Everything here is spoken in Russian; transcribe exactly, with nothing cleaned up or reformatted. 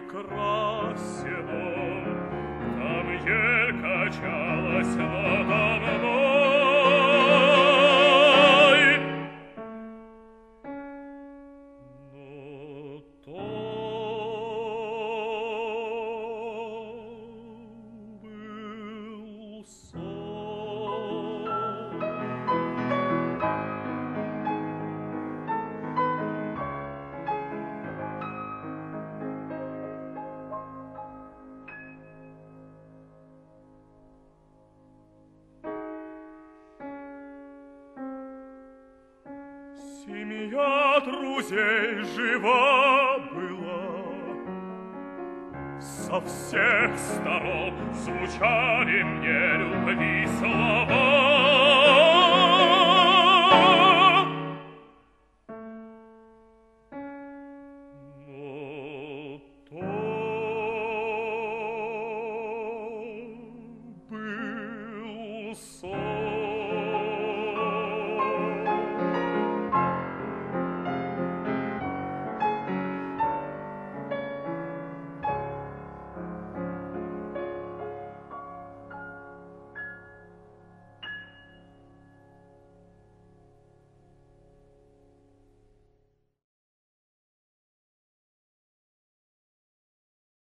красином, там ель качалась надо мной. Но то был сон. Семья друзей жива была, со всех сторон звучали мне